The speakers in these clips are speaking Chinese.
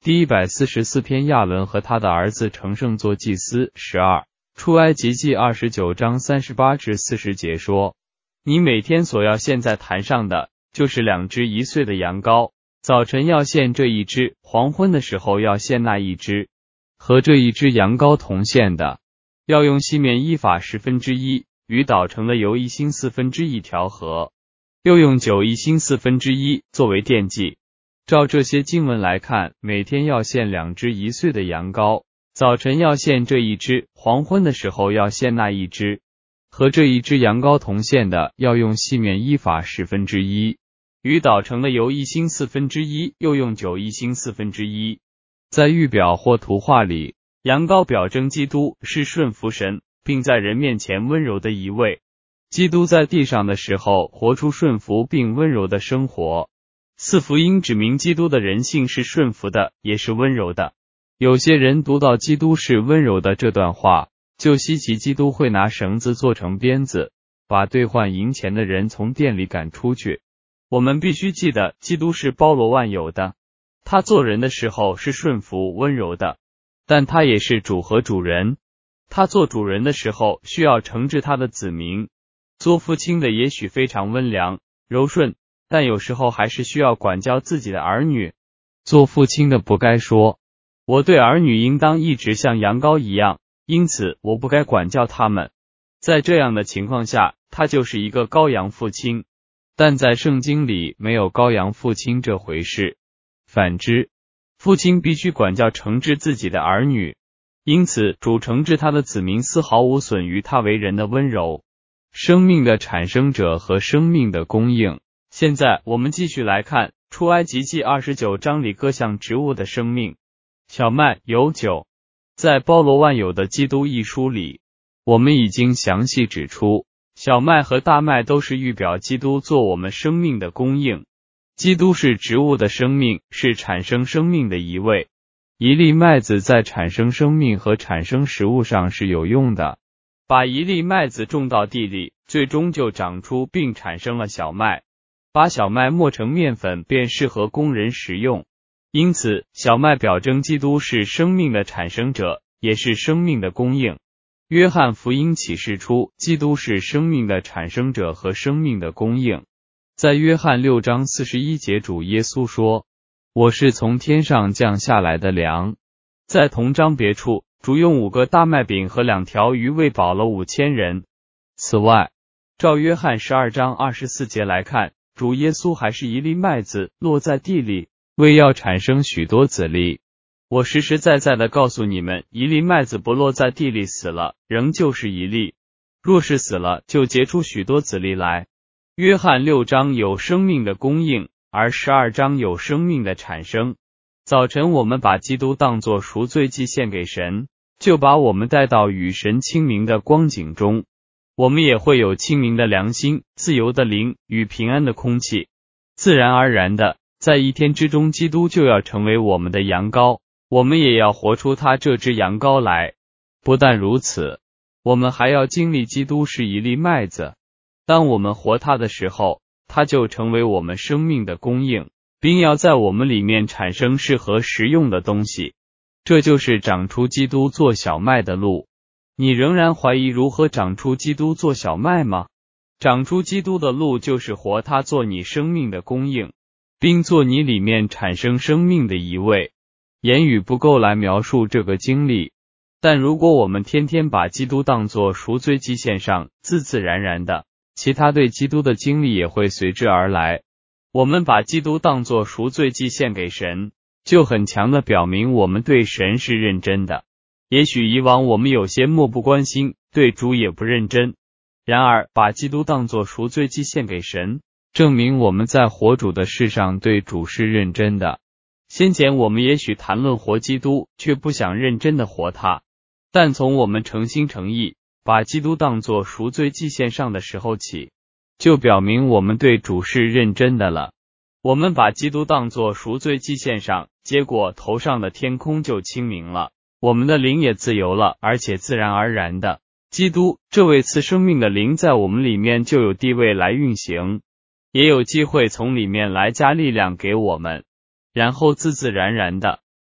第144篇亚伦和他的儿子承圣做祭司。12出埃及记29章38至40节说，你每天所要献在坛上的，就是2只1岁的羊羔，早晨要献这一只，黄昏的时候要献那一只，和这一只羊羔同献的，要用细面1法1/10，与捣成的油1星1/4调和，又用酒1星1/4作为奠祭。照这些经文来看，每天要献2只1岁的羊羔，早晨要献这一只，黄昏的时候要献那一只，和这一只羊羔同献的，要用细面1法1/10，与捣成的油1星1/4，又用酒1星1/4。在预表或图画里，羊羔表征基督是顺服神，并在人面前温柔的一位。基督在地上的时候，活出顺服并温柔的生活。4福音指明基督的人性是顺服的，也是温柔的。有些人读到基督是温柔的这段话，就稀奇基督会拿绳子做成鞭子，把兑换银钱的人从店里赶出去。我们必须记得，基督是包罗万有的，他做人的时候是顺服温柔的，但他也是主和主人。他做主人的时候需要惩治他的子民，做父亲的也许非常温良柔顺，但有时候还是需要管教自己的儿女。做父亲的不该说，我对儿女应当一直像羊羔一样，因此我不该管教他们。在这样的情况下，他就是一个羔羊父亲。但在圣经里没有羔羊父亲这回事。反之，父亲必须管教惩治自己的儿女，因此主惩治他的子民丝毫无损于他为人的温柔。生命的产生者和生命的供应。现在我们继续来看出埃及记29章里各项植物的生命。小麦、油、酒。在包罗万有的基督一书里，我们已经详细指出，小麦和大麦都是预表基督做我们生命的供应。基督是植物的生命，是产生生命的一位。一粒麦子在产生生命和产生食物上是有用的。把一粒麦子种到地里，最终就长出并产生了小麦。把小麦磨成面粉便适合工人食用。因此，小麦表征基督是生命的产生者，也是生命的供应。约翰福音启示出基督是生命的产生者和生命的供应。在约翰6章41节，主耶稣说，我是从天上降下来的粮。在同章别处，主用5个大麦饼和2条鱼喂饱了5000人。此外，照约翰12章24节来看，主耶稣还是一粒麦子落在地里，为要产生许多子粒。我实实在在的告诉你们，一粒麦子不落在地里死了，仍旧是一粒；若是死了，就结出许多子粒来。约翰6章有生命的供应，而12章有生命的产生。早晨我们把基督当作赎罪祭献给神，就把我们带到与神清明的光景中。我们也会有清明的良心、自由的灵与平安的空气。自然而然的，在一天之中，基督就要成为我们的羊羔，我们也要活出他这只羊羔来。不但如此，我们还要经历基督是一粒麦子。当我们活他的时候，他就成为我们生命的供应，并要在我们里面产生适合食用的东西。这就是长出基督做小麦的路。你仍然怀疑如何长出基督做小麦吗？长出基督的路就是活他做你生命的供应，并做你里面产生生命的一位。言语不够来描述这个经历，但如果我们天天把基督当作赎罪祭献上，自自然然的，其他对基督的经历也会随之而来。我们把基督当作赎罪祭献给神，就很强的表明我们对神是认真的。也许以往我们有些漠不关心，对主也不认真。然而，把基督当作赎罪祭献给神，证明我们在活主的事上对主是认真的。先前我们也许谈论活基督，却不想认真的活他。但从我们诚心诚意把基督当作赎罪祭献上的时候起，就表明我们对主是认真的了。我们把基督当作赎罪祭献上，结果头上的天空就清明了，我们的灵也自由了，而且自然而然的，基督这位赐生命的灵在我们里面就有地位来运行，也有机会从里面来加力量给我们，然后自自然然的，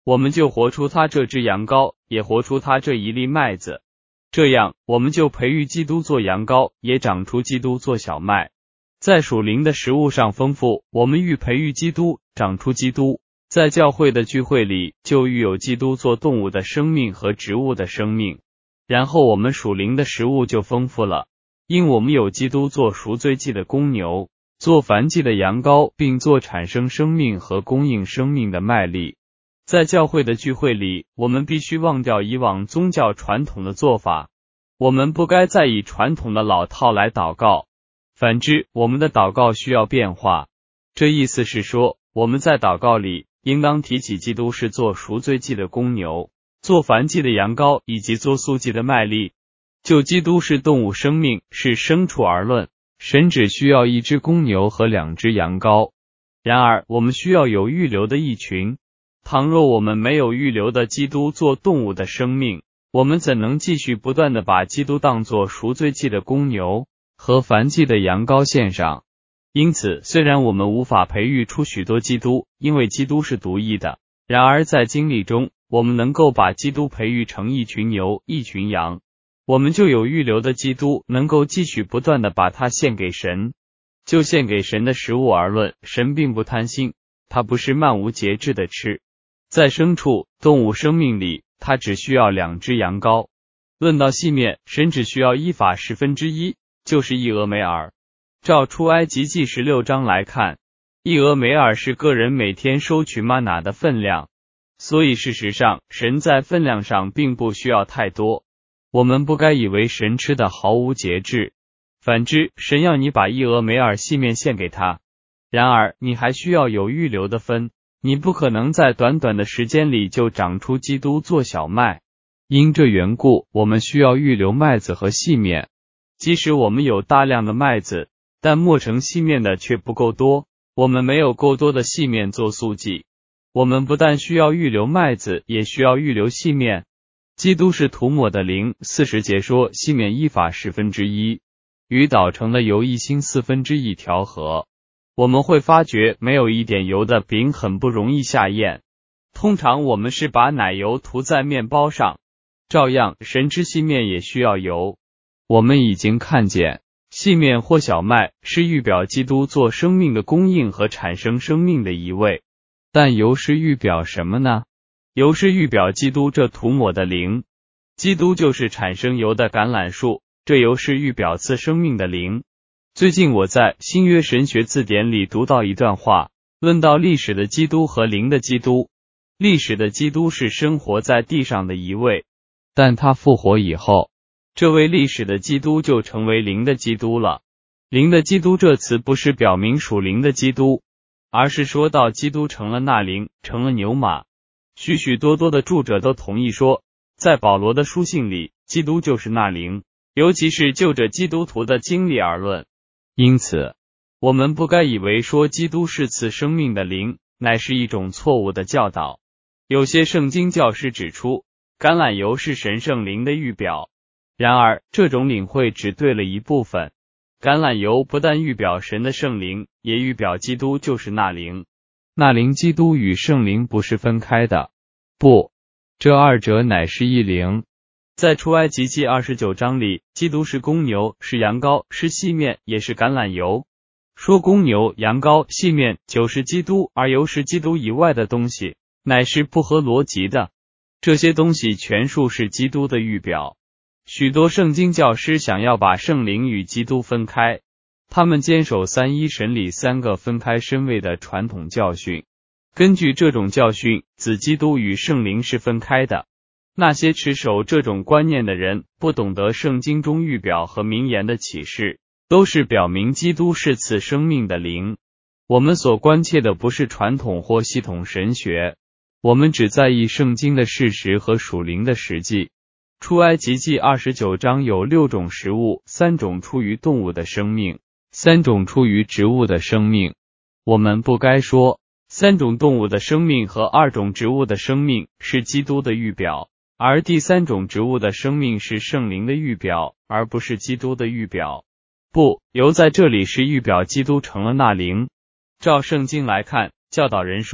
我们就活出他这只羊羔，也活出他这一粒麦子。这样，我们就培育基督做羊羔，也长出基督做小麦。在属灵的食物上丰富，我们愈培育基督，长出基督。在教会的聚会里，就愈有基督做动物的生命和植物的生命。然后我们属灵的食物就丰富了，因我们有基督做赎罪祭的公牛，做燔祭的羊羔，并做产生生命和供应生命的麦粒。在教会的聚会里，我们必须忘掉以往宗教传统的做法，我们不该再以传统的老套来祷告。反之，我们的祷告需要变化。这意思是说，我们在祷告里应当提起基督是做赎罪祭的公牛，做燔祭的羊羔，以及做素祭的麦粒。就基督是动物生命，是牲畜而论，神只需要一只公牛和2只羊羔。然而，我们需要有预留的一群。倘若我们没有预留的基督做动物的生命，我们怎能继续不断地把基督当作赎罪祭的公牛和燔祭的羊羔献上？因此，虽然我们无法培育出许多基督，因为基督是独一的，然而在经历中，我们能够把基督培育成一群牛、一群羊，我们就有预留的基督，能够继续不断地把它献给神。就献给神的食物而论，神并不贪心，他不是漫无节制的吃。在牲畜、动物生命里，他只需要2只羊羔。论到细面，神只需要1法1/10，就是1俄梅尔。照出埃及记16章来看，1俄梅尔是个人每天收取玛拿的分量，所以事实上，神在分量上并不需要太多。我们不该以为神吃的毫无节制，反之，神要你把1俄梅尔细面献给他。然而，你还需要有预留的分，你不可能在短短的时间里就长出基督做小麦。因这缘故，我们需要预留麦子和细面。即使我们有大量的麦子，但磨成细面的却不够多，我们没有够多的细面做素祭。我们不但需要预留麦子，也需要预留细面。基督是涂抹的灵，40节说细面1法1/10，与捣成的油1星1/4调和。我们会发觉没有一点油的饼很不容易下咽。通常我们是把奶油涂在面包上，照样神吃细面也需要油。我们已经看见，细面或小麦是预表基督做生命的供应和产生生命的一位。但油是预表什么呢？油是预表基督这涂抹的灵。基督就是产生油的橄榄树，这油是预表赐生命的灵。最近我在新约神学字典里读到一段话，论到历史的基督和灵的基督。历史的基督是生活在地上的一位，但他复活以后，这位历史的基督就成为灵的基督了。灵的基督这词不是表明属灵的基督，而是说到基督成了那灵，成了牛马。许许多多的著者都同意说，在保罗的书信里，基督就是那灵，尤其是就着基督徒的经历而论。因此，我们不该以为说基督是赐生命的灵，乃是一种错误的教导。有些圣经教师指出，橄榄油是神圣灵的预表，然而这种领会只对了一部分。橄榄油不但预表神的圣灵，也预表基督就是那灵。那灵基督与圣灵不是分开的，不，这二者乃是一灵。在出埃及记29章里，基督是公牛，是羊羔，是细面，也是橄榄油。说公牛、羊羔、细面就是基督，而油是基督以外的东西，乃是不合逻辑的。这些东西全数是基督的预表。许多圣经教师想要把圣灵与基督分开，他们坚守三一神里3个分开身位的传统教训。根据这种教训，子基督与圣灵是分开的。那些持守这种观念的人，不懂得圣经中预表和明言的启示，都是表明基督是赐生命的灵。我们所关切的不是传统或系统神学，我们只在意圣经的事实和属灵的实际。出埃及记29章有6种食物，3种出于动物的生命，3种出于植物的生命。我们不该说3种动物的生命和2种植物的生命是基督的预表，而第3种植物的生命是圣灵的预表，而不是基督的预表。不，油在这里是预表基督成了那灵。照圣经来看，教导人说，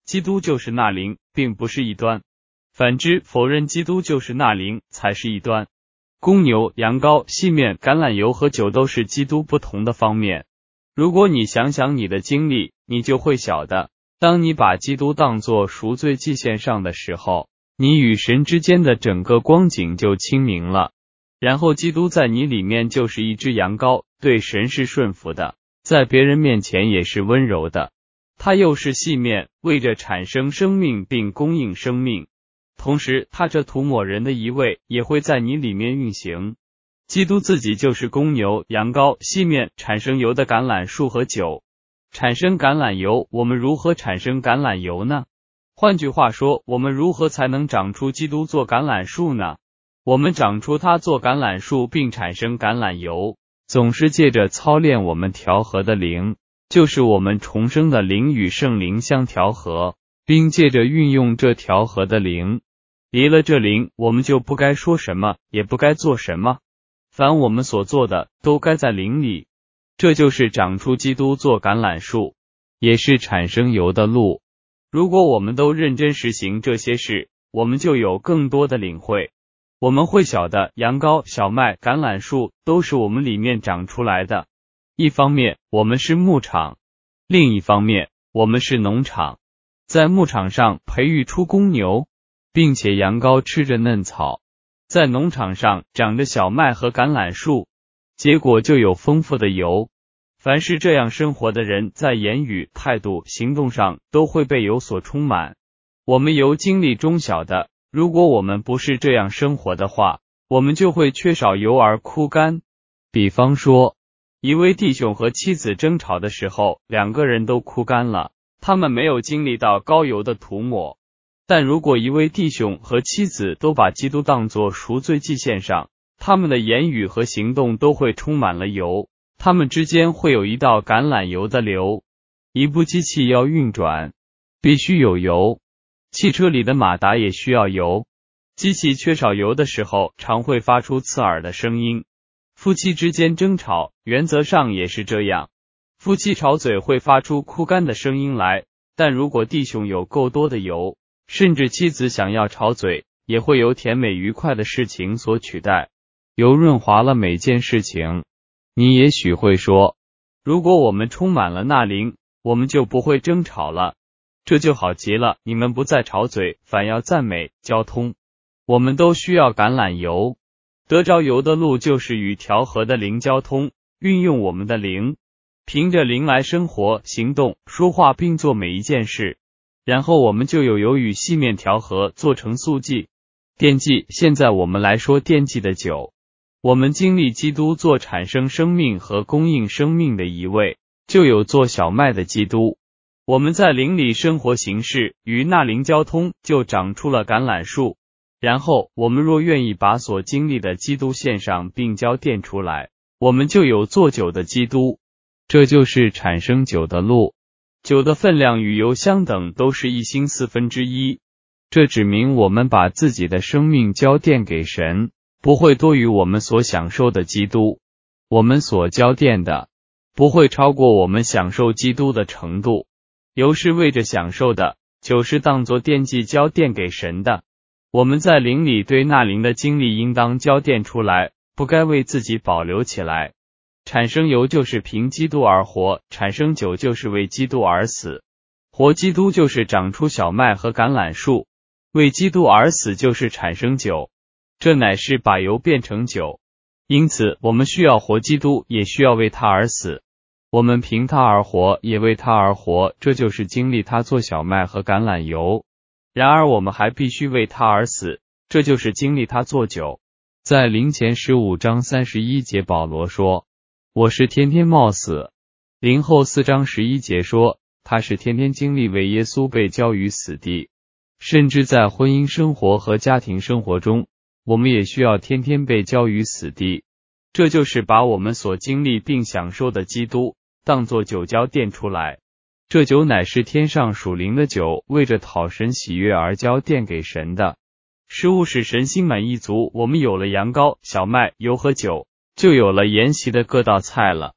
基督就是那灵，并不是异端。反之，否认基督就是那灵才是异端。公牛、羊羔、细面、橄榄油和酒都是基督不同的方面。如果你想想你的经历，你就会晓得，当你把基督当作赎罪祭献上的时候，你与神之间的整个光景就清明了。然后基督在你里面就是一只羊羔，对神是顺服的，在别人面前也是温柔的。他又是细面，为着产生生命并供应生命。同时，他这涂抹人的一位也会在你里面运行。基督自己就是公牛、羊羔、细面，产生油的橄榄树和酒。产生橄榄油，我们如何产生橄榄油呢？换句话说，我们如何才能长出基督做橄榄树呢？我们长出它做橄榄树并产生橄榄油，总是借着操练我们调和的灵，就是我们重生的灵与圣灵相调和，并借着运用这调和的灵。离了这灵，我们就不该说什么，也不该做什么。凡我们所做的，都该在灵里。这就是长出基督做橄榄树，也是产生油的路。如果我们都认真实行这些事，我们就有更多的领会。我们会晓得羊羔、小麦、橄榄树都是我们里面长出来的。一方面，我们是牧场；另一方面，我们是农场。在牧场上培育出公牛，并且羊羔吃着嫩草；在农场上长着小麦和橄榄树，结果就有丰富的油。凡是这样生活的人，在言语、态度、行动上都会被油所充满。我们由经历中晓得，如果我们不是这样生活的话，我们就会缺少油而枯干。比方说，一位弟兄和妻子争吵的时候，两个人都枯干了，他们没有经历到膏油的涂抹。但如果一位弟兄和妻子都把基督当作赎罪祭献上，他们的言语和行动都会充满了油，他们之间会有一道橄榄油的流。一部机器要运转，必须有油，汽车里的马达也需要油。机器缺少油的时候，常会发出刺耳的声音。夫妻之间争吵，原则上也是这样。夫妻吵嘴会发出枯干的声音来，但如果弟兄有够多的油，甚至妻子想要吵嘴，也会由甜美愉快的事情所取代。油润滑了每件事情。你也许会说，如果我们充满了那灵，我们就不会争吵了。这就好极了，你们不再吵嘴，反要赞美、交通。我们都需要橄榄油。得着油的路就是与调和的灵交通，运用我们的灵，凭着灵来生活、行动、说话并做每一件事。然后我们就有油与细面调和，做成素祭、奠祭。现在我们来说奠祭的酒。我们经历基督做产生生命和供应生命的一位，就有做小麦的基督。我们在灵里生活行事，与那灵交通，就长出了橄榄树。然后我们若愿意把所经历的基督献上并交奠出来，我们就有做酒的基督。这就是产生酒的路。酒的分量与油相等，都是1星1/4。这指明我们把自己的生命交奠给神，不会多于我们所享受的基督。我们所交奠的，不会超过我们享受基督的程度。油是为着享受的，酒是当作奠祭交奠给神的。我们在灵里对那灵的经历应当交奠出来，不该为自己保留起来。产生油就是凭基督而活，产生酒就是为基督而死。活基督就是长出小麦和橄榄树，为基督而死就是产生酒，这乃是把油变成酒。因此我们需要活基督，也需要为他而死。我们凭他而活，也为他而活，这就是经历他做小麦和橄榄油。然而我们还必须为他而死，这就是经历他做酒。在灵前15章31节保罗说，我是天天冒死。灵后4章11节说，他是天天经历为耶稣被交于死地。甚至在婚姻生活和家庭生活中，我们也需要天天被交于死地。这就是把我们所经历并享受的基督当作酒交奠出来。这酒乃是天上属灵的酒，为着讨神喜悦而交奠给神的。食物使神心满意足，我们有了羊羔、小麦、油和酒，就有了筵席的各道菜了。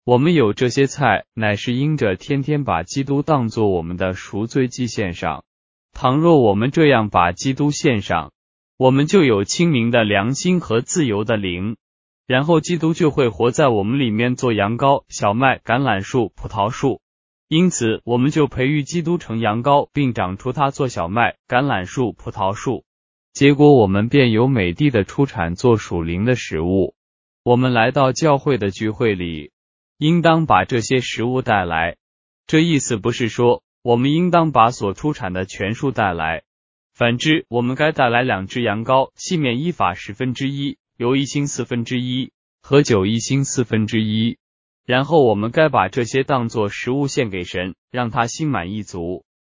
我们有这些菜，乃是因着天天把基督当作我们的赎罪祭献上。倘若我们这样把基督献上，我们就有清明的良心和自由的灵，然后基督就会活在我们里面，做羊羔、小麦、橄榄树、葡萄树。因此，我们就培育基督成羊羔，并长出它做小麦、橄榄树、葡萄树。结果我们便有美地的出产做属灵的食物。我们来到教会的聚会里，应当把这些食物带来。这意思不是说我们应当把所出产的全数带来，反之，我们该带来2只羊羔，细面依法1/10，油1星1/4，和酒1星1/4。然后我们该把这些当作食物献给神，让他心满意足。